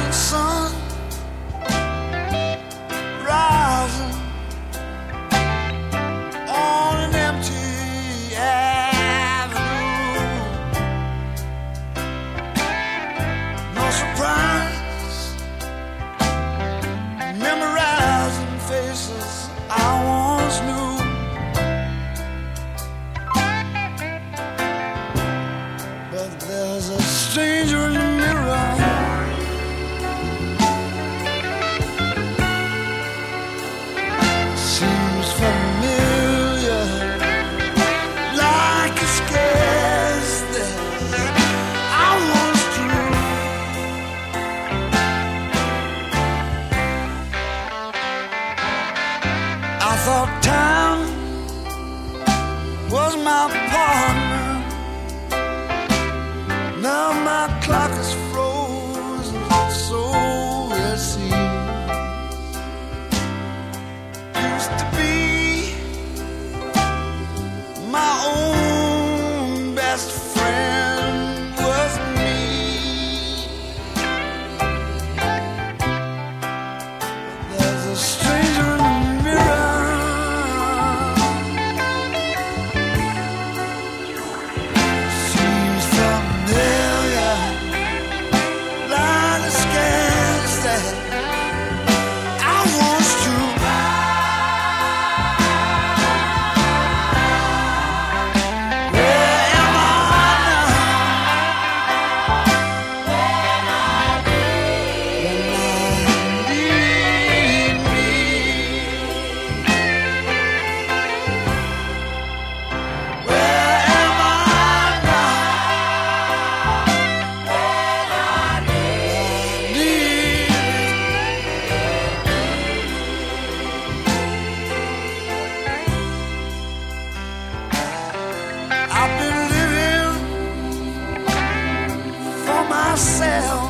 sun rising on an empty avenue. No surprise, memorizing faces I once knew. But there's a stranger in the mirror. Seems familiar, like a scares that I once drew. I thought time was my partner. Now my clock is frozen, so it seems. Used to be my own best friend was me. There's a stranger in the mirror. Seems familiar, like a scars that I once drew. I've been living for myself.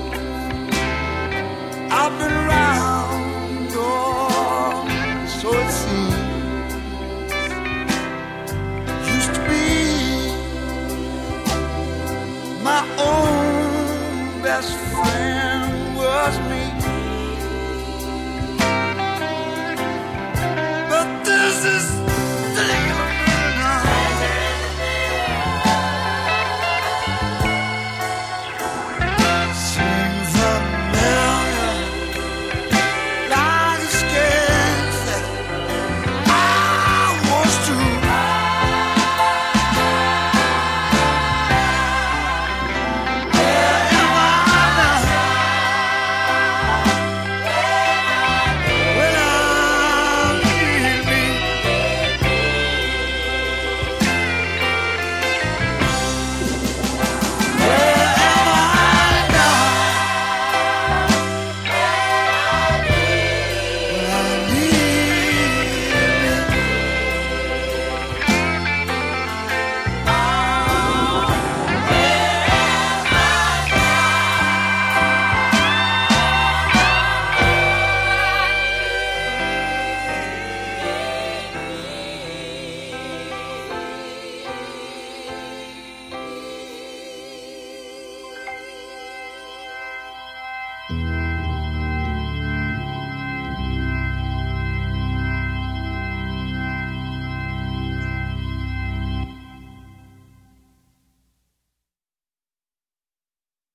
I've been around, oh, so it seems. Used to be my own best friend was me. But this is